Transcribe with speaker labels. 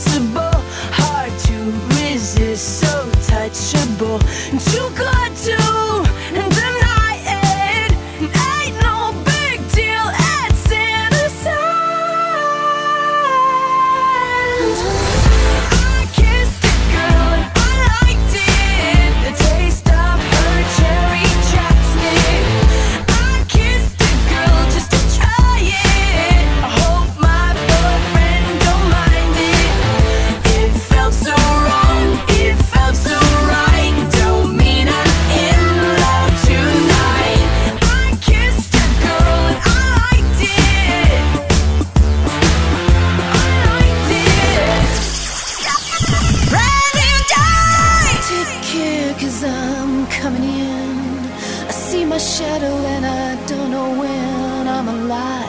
Speaker 1: impossible, hard to resist, so touchable, too good to deny it. Ain't no big deal, it's innocent. I kissed a girl and I liked it, the taste of her cherry chapstick. I kissed a girl just to try it, I hope my boyfriend don't mind it. It felt so wrong, it felt so right, don't mean I'm in love tonight. I kissed a girl and I liked it, Ready to die! Take care, 'cause I'm coming in. I see my shadow and I don't know when I'm alive.